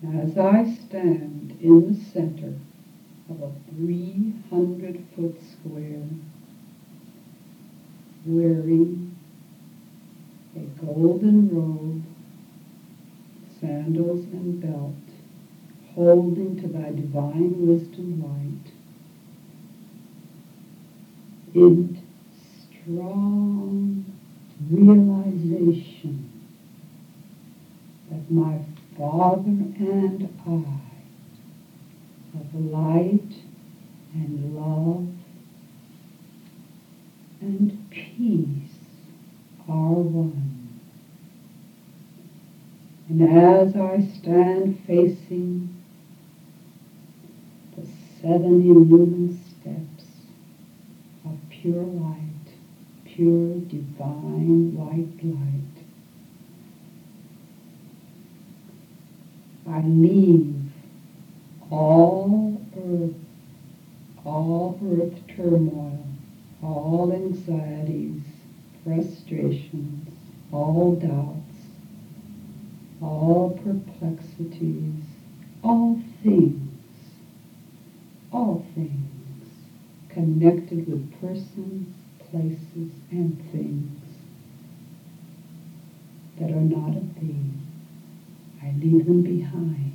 As I stand in the center of a 300-foot square, wearing a golden robe, sandals and belt, holding to thy divine wisdom light, in strong realization that my Father and I of light and love and peace are one. And as I stand facing the 7 illumined steps of pure light, pure divine white light, I leave all earth turmoil, all anxieties, frustrations, all doubts, all perplexities, all things connected with persons, places, and things that are not of thee. I leave them behind.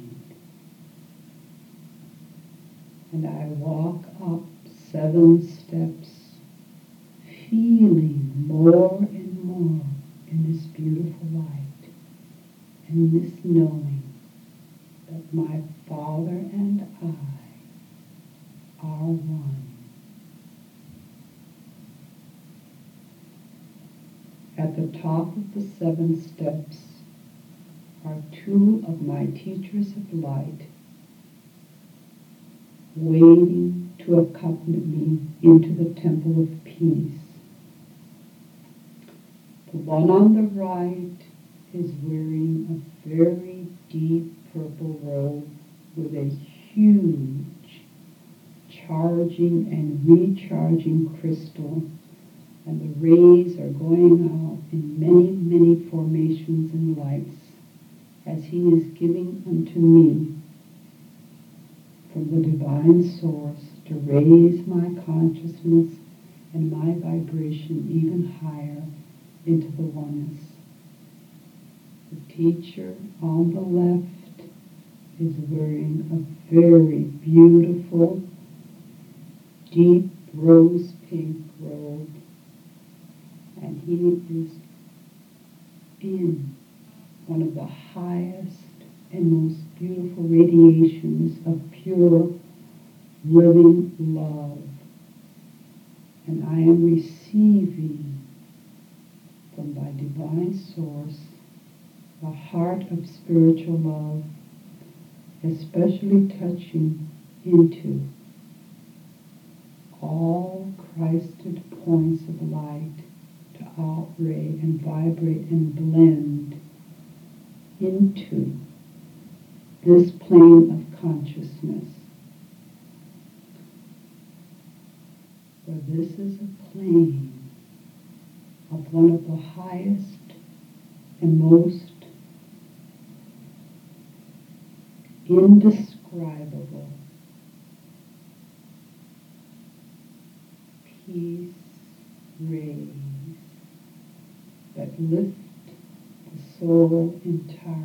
And I walk up 7 steps, feeling more and more in this beautiful light, and this knowing that my Father and I are one. At the top of the 7 steps are 2 of my teachers of light, waiting to accompany me into the temple of peace. The one on the right is wearing a very deep purple robe with a huge charging and recharging crystal, and the rays are going out in many, many formations and lights as he is giving unto me from the divine source to raise my consciousness and my vibration even higher into the oneness. The teacher on the left is wearing a very beautiful, deep rose pink robe, and he is in one of the highest and most beautiful radiations of pure, living love. And I am receiving from my divine source a heart of spiritual love, especially touching into all Christed points of light to outray and vibrate and blend into this plane of consciousness. For this is a plane of one of the highest and most indescribable peace rays that lift the soul entirely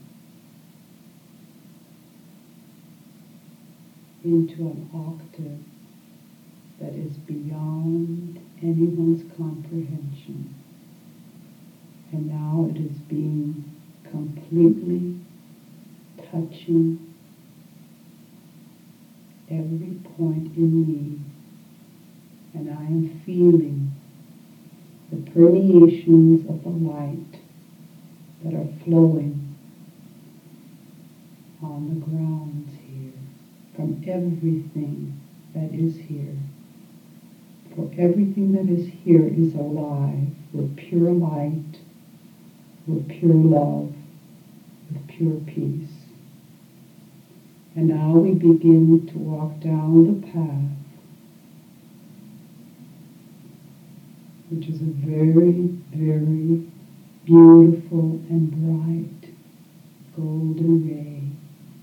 into an octave that is beyond anyone's comprehension. And now it is being completely touching every point in me, and I am feeling the permeations of the light that are flowing on the grounds here from everything that is here. For everything that is here is alive with pure light, with pure love, with pure peace. And now we begin to walk down the path, which is a very, very beautiful and bright golden ray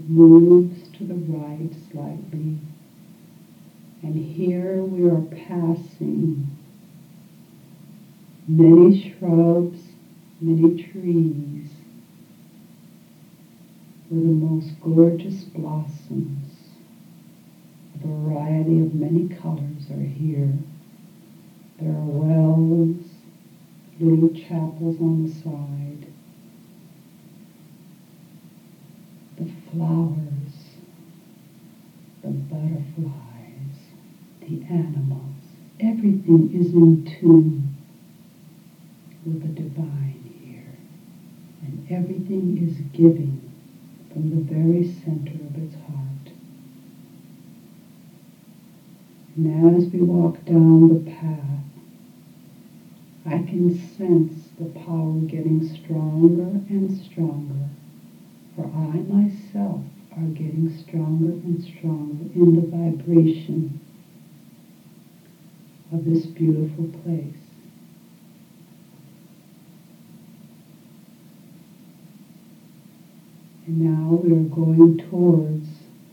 It moves to the right slightly. And here we are passing many shrubs, many trees with the most gorgeous blossoms. A variety of many colors are here. There are wells, little chapels on the side, the flowers, the butterflies, the animals. Everything is in tune with the divine here. And everything is giving from the very center of its heart. And as we walk down the path, I can sense the power getting stronger and stronger, for I myself are getting stronger and stronger in the vibration of this beautiful place. And now we are going towards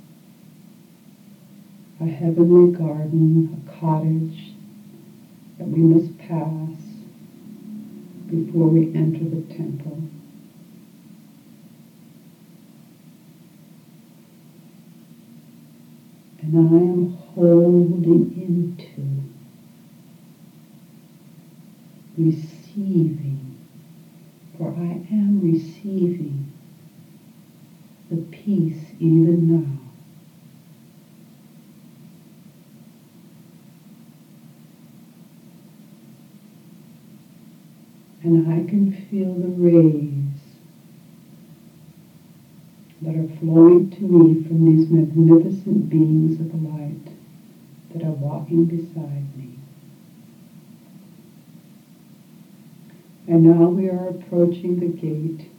a heavenly garden, a cottage that we must pass before we enter the temple. And I am holding into, receiving, for I am receiving the peace even now. And I can feel the rays that are flowing to me from these magnificent beings of light that are walking beside me. And now we are approaching the gate,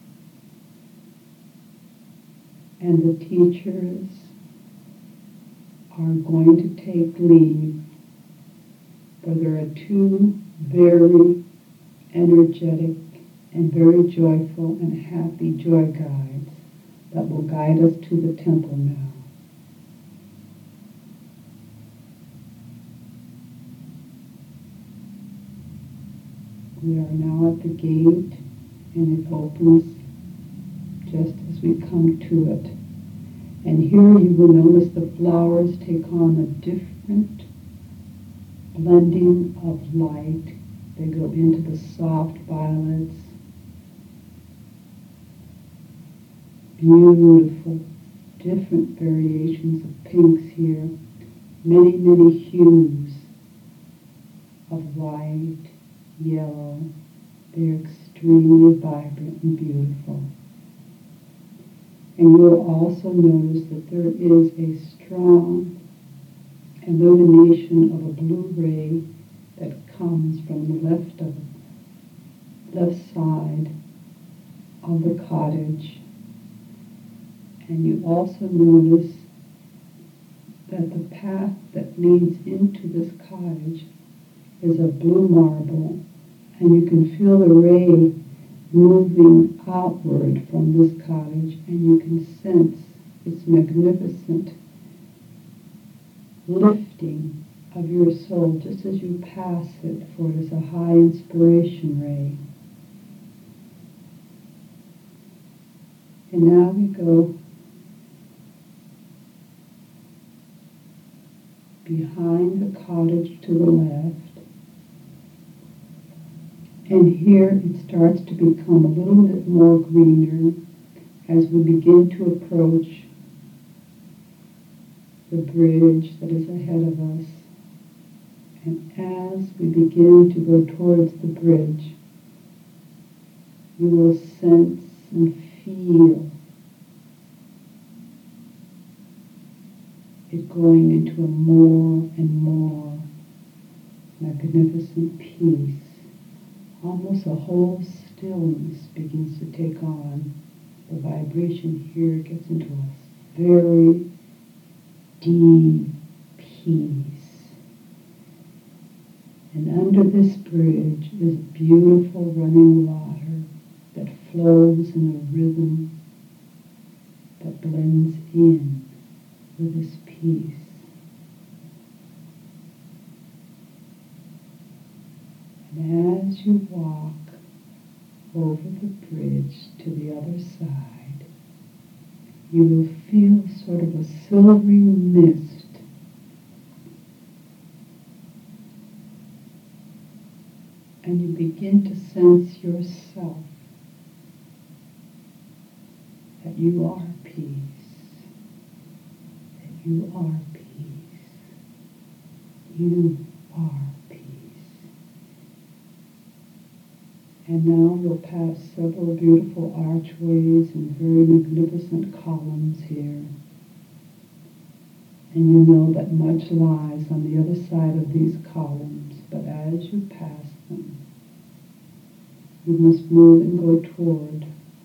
and the teachers are going to take leave, for there are two very energetic and very joyful and happy joy guides that will guide us to the temple now. We are now at the gate, and it opens just as we come to it. And here you will notice the flowers take on a different blending of light. They go into the soft violets, beautiful, different variations of pinks here, many, many hues of white, yellow. They're extremely vibrant and beautiful. And you will also notice that there is a strong illumination of a blue ray that comes from the left side of the cottage. And you also notice that the path that leads into this cottage is of blue marble, and you can feel the ray moving outward from this cottage, and you can sense its magnificent lifting of your soul just as you pass it, for it is a high inspiration ray. And now we go behind the cottage to the left. And here it starts to become a little bit more greener as we begin to approach the bridge that is ahead of us. And as we begin to go towards the bridge, you will sense and feel it going into a more and more magnificent peace. Almost a whole stillness begins to take on. The vibration here gets into a very deep peace. And under this bridge is beautiful running water that flows in a rhythm that blends in with this peace. And as you walk over the bridge to the other side, you will feel sort of a silvery mist. And you begin to sense yourself, that you are peace, that you are peace, you are peace. And now you'll pass several beautiful archways and very magnificent columns here. And you know that much lies on the other side of these columns, but as you pass them, you must move and go toward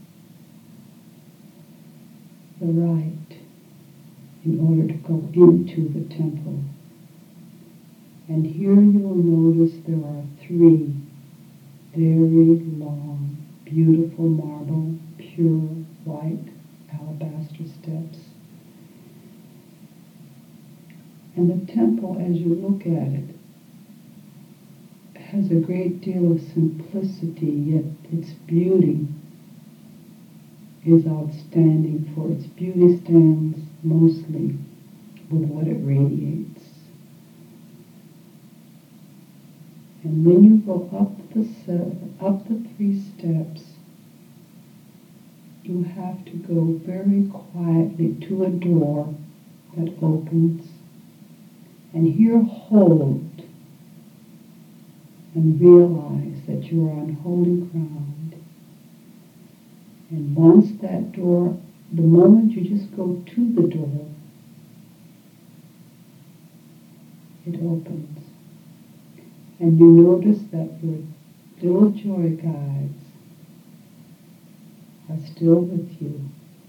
the right in order to go into the temple. And here you will notice there are 3 very long, beautiful marble, pure white alabaster steps. And the temple, as you look at it, has a great deal of simplicity, yet its beauty is outstanding, for its beauty stands mostly with what it radiates. And when you go up the 3 steps, you have to go very quietly to a door that opens, and here hold and realize that you are on holy ground. And once that door, the moment you just go to the door, it opens. And you notice that your little joy guides are still with you.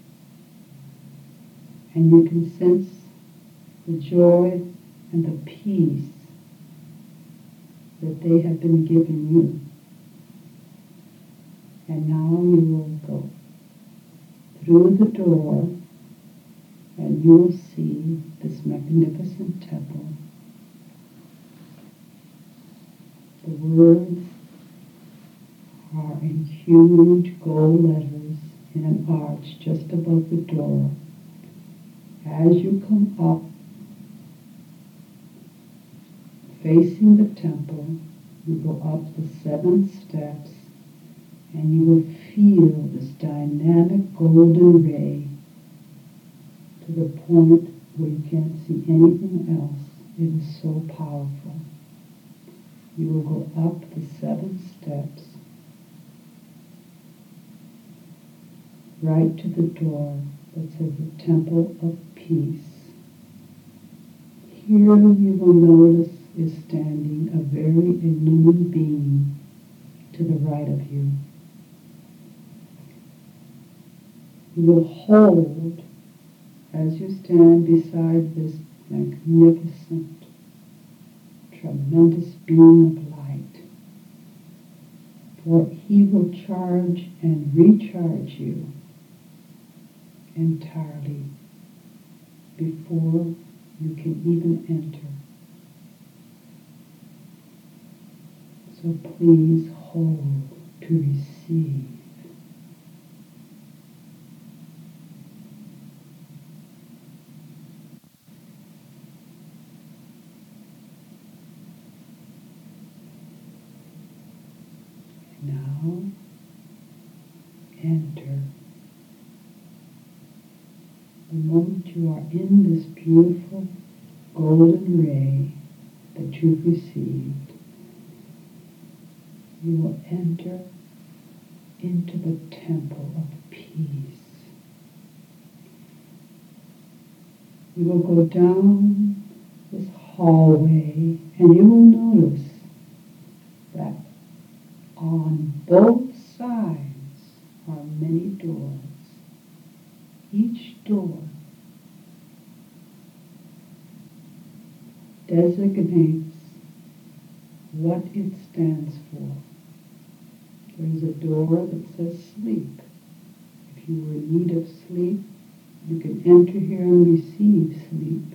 And you can sense the joy and the peace that they have been giving you. And now you will go through the door and you will see this magnificent temple. The words are in huge gold letters in an arch just above the door. As you come up, facing the temple, you go up the 7 steps, and you will feel this dynamic golden ray to the point where you can't see anything else. It is so powerful. You will go up the 7 steps, right to the door that says the Temple of Peace. Here you will notice is standing a very illumined being to the right of you. You will hold as you stand beside this magnificent, tremendous being of light, for he will charge and recharge you entirely before you can even enter. So please hold to receive. Now enter. The moment you are in this beautiful golden ray that you've received, you will enter into the Temple of Peace. You will go down this hallway and you will notice that on both sides are many doors. Each door designates what it stands for. There is a door that says sleep. If you were in need of sleep, You can enter here and receive sleep.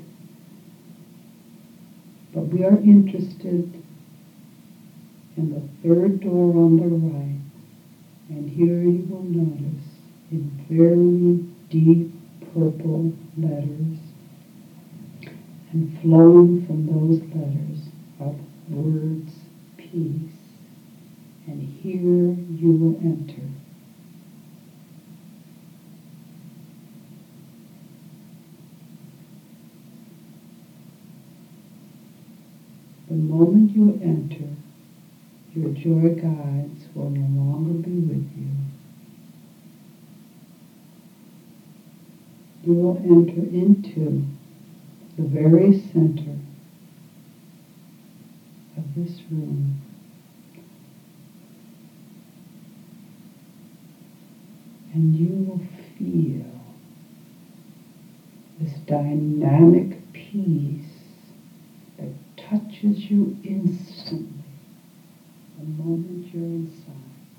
But we are interested in the third door on the right. And here you will notice in very deep purple letters, and flowing from those letters are the words peace. And here you will enter. The moment you enter, your joy guides will no longer be with you. You will enter into the very center of this room. And you will feel this dynamic peace that touches you instantly the moment you're inside.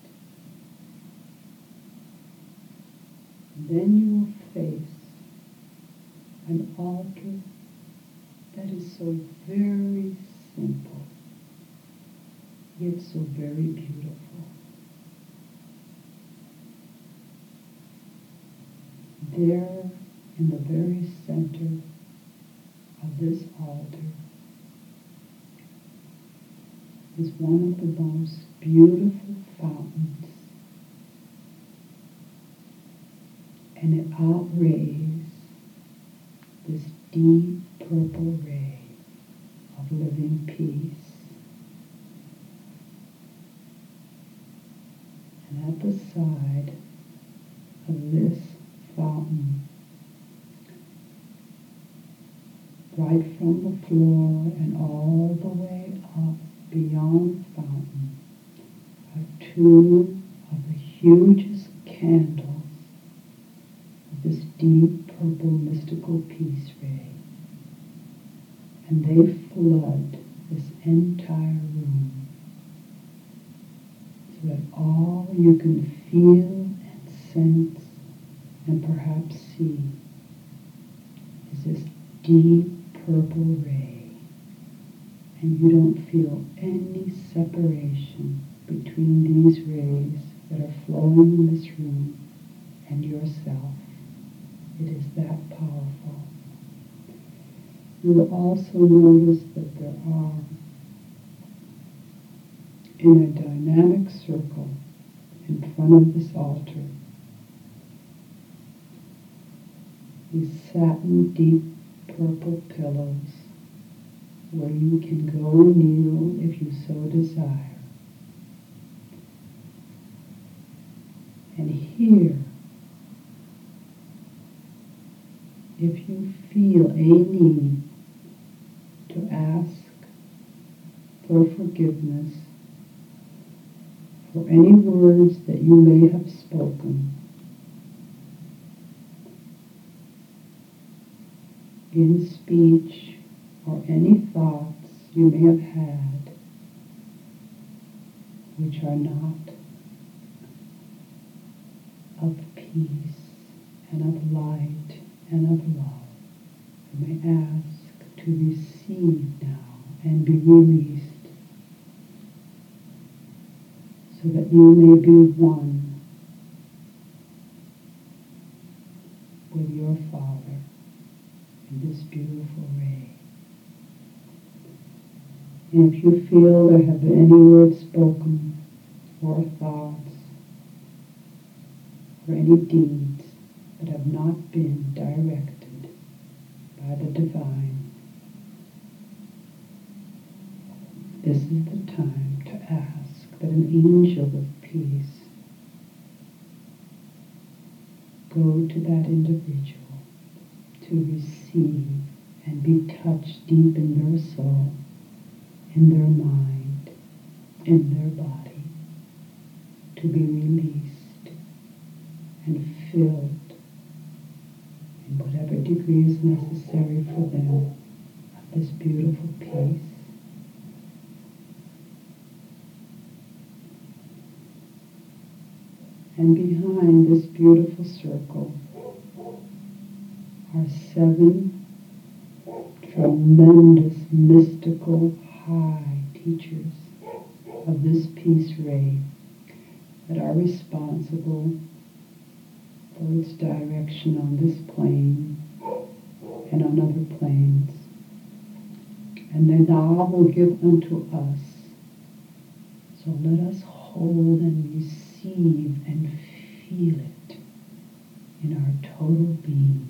And then you will face an altar that is so very simple, yet so very beautiful. There, in the very center of this altar, is one of the most beautiful fountains, and it outrays this deep purple ray of living peace. And at the side of this fountain, right from the floor and all the way up beyond the fountain, are two of the hugest candles of this deep purple mystical peace ray. And they flood this entire room so that all you can feel and sense and perhaps see is this deep purple ray. And you don't feel any separation between these rays that are flowing in this room and yourself. It is that powerful. You will also notice that there are, in a dynamic circle in front of this altar, these satin deep purple pillows where you can go and kneel if you so desire. And here, if you feel a need to ask for forgiveness for any words that you may have spoken in speech, or any thoughts you may have had which are not of peace and of light and of love, you may ask to receive now and be released, so that you may be one with your Father in this beautiful ray. And if you feel there have been any words spoken, or thoughts, or any deeds that have not been directed by the divine, this is the time to ask that an angel of peace go to that individual to receive and be touched deep in their soul, in their mind, in their body, to be released and filled in whatever degree is necessary for them of this beautiful peace. And behind this beautiful circle are 7 tremendous, mystical, high teachers of this peace ray that are responsible for its direction on this plane and on other planes. And they now will give unto us. So let us hold and receive and feel it in our total being.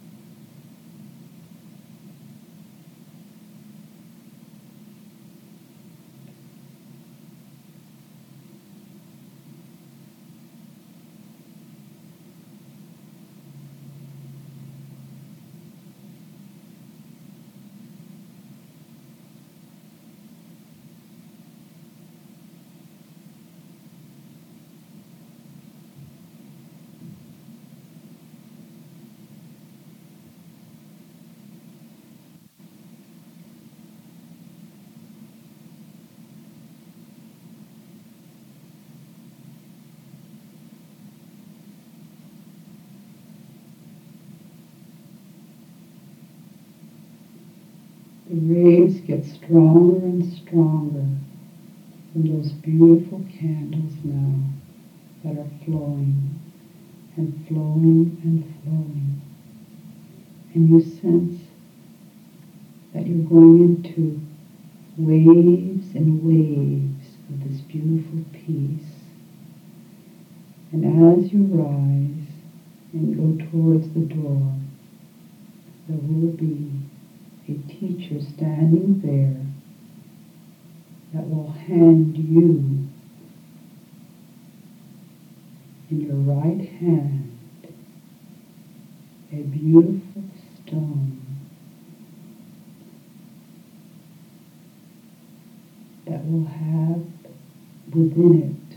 The rays get stronger and stronger from those beautiful candles now that are flowing and flowing and flowing. And you sense that you're going into waves and waves of this beautiful peace. And as you rise and go towards the door, there will be a teacher standing there that will hand you in your right hand a beautiful stone that will have within it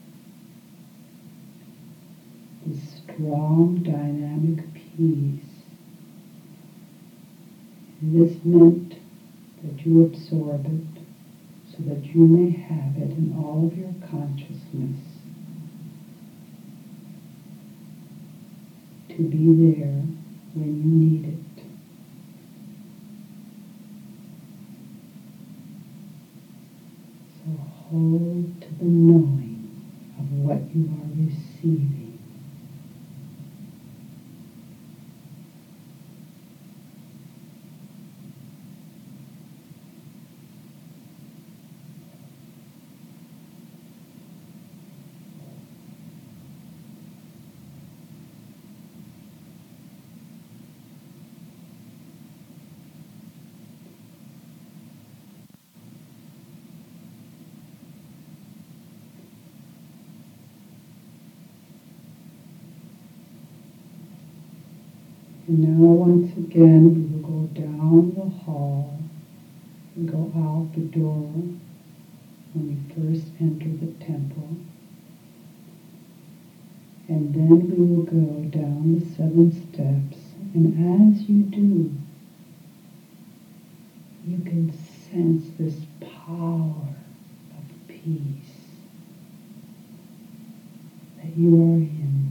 this strong dynamic peace. And this meant that you absorb it so that you may have it in all of your consciousness to be there when you need it. So hold to the knowing of what you are receiving. And now once again we will go down the hall and go out the door when we first enter the temple. And then we will go down the 7 steps. And as you do, you can sense this power of peace that you are in.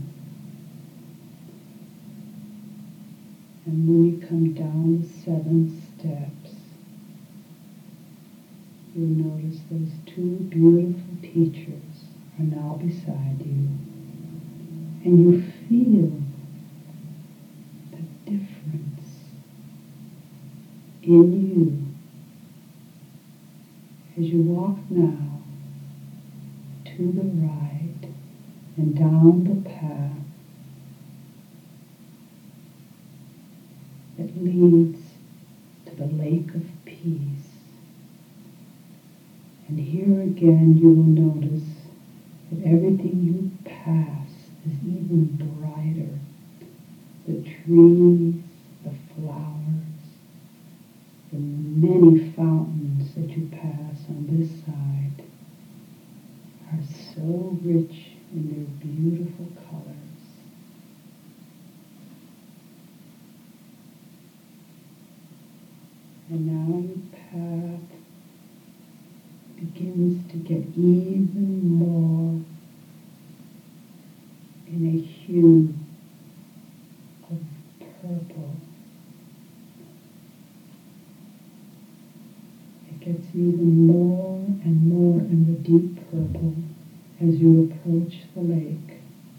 And when you come down the 7 steps, you'll notice those 2 beautiful teachers are now beside you. And you feel the difference in you as you walk now to the right and down the path that leads to the lake of peace. And here again you will notice that everything you pass is even brighter. The trees, the flowers, the many fountains that you pass on this side are so rich in their beautiful colors. And now your path begins to get even more in a hue of purple even more and more in the deep purple as you approach the lake.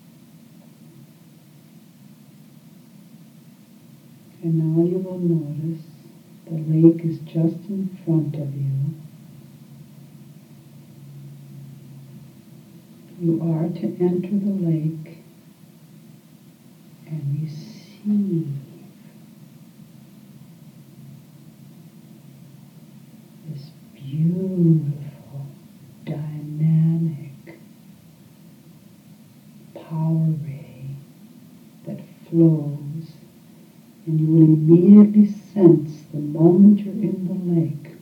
And now you will notice the lake is just in front of you. You are to enter the lake and receive this beautiful, dynamic power ray that flows, and you will immediately sense the moment you're in the lake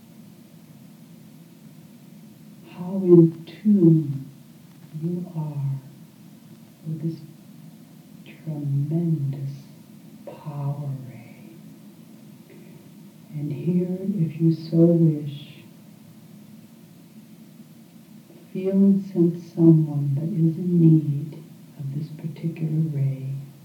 how in tune you are with this tremendous power ray. And here, if you so wish, feel and sense someone that is in need of this particular ray.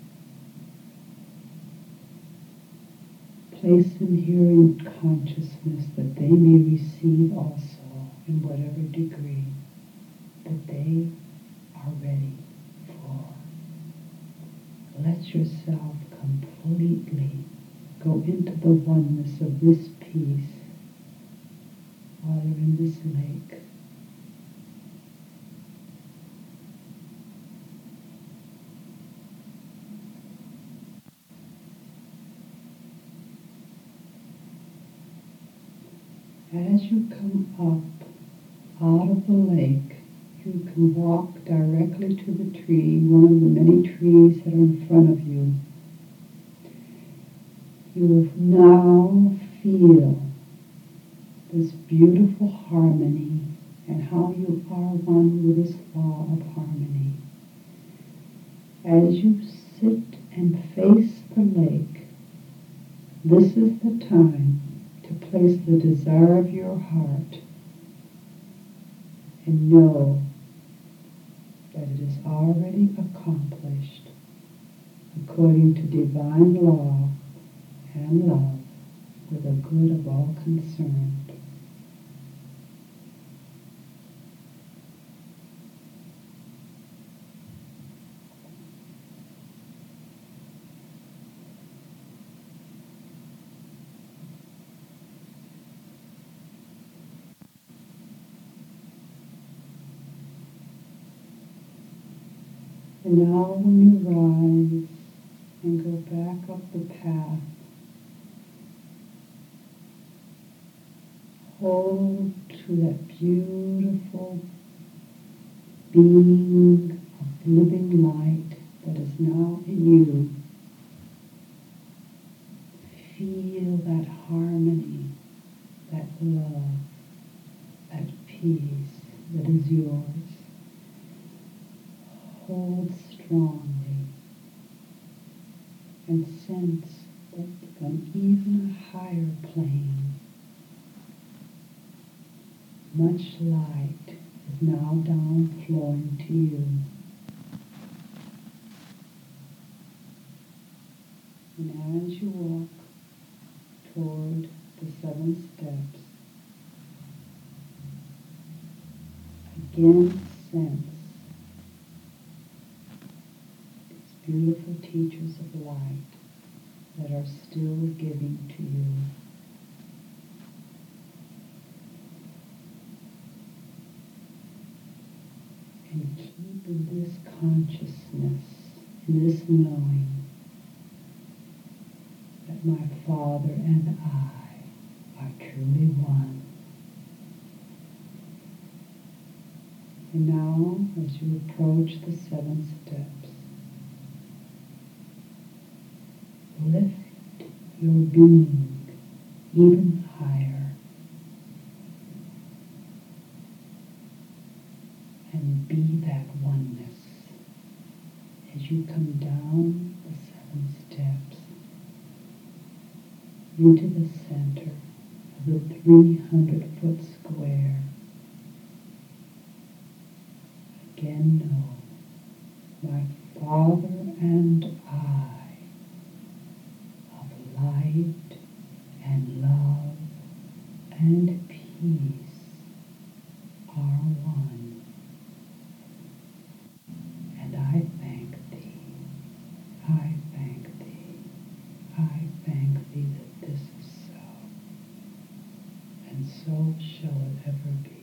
Place them here in consciousness that they may receive also in whatever degree that they are ready for. Let yourself completely go into the oneness of this peace while you're in this lake. As you come up out of the lake, you can walk directly to the tree, one of the many trees that are in front of you. You will now feel this beautiful harmony and how you are one with this law of harmony. As you sit and face the lake, this is the time to place the desire of your heart and know that it is already accomplished according to divine law and love for the good of all concerned. And now when you rise and go back up the path, hold to that beautiful being of living light that is now in you. Feel that harmony, that love, that peace that is yours. Hold strongly and sense that from even a higher plane, much light is now down flowing to you. And as you walk toward the 7 steps, again sense beautiful teachers of light that are still giving to you. And keep in this consciousness, in this knowing that my Father and I are truly one. And now, as you approach the 7 steps, lift your being even higher and be that oneness as you come down the 7 steps into the center of the 300-foot square. Again, know, my Father and I, light and love and peace peace are one. And I thank thee, I thank thee, I thank thee that this is so, and so shall it ever be.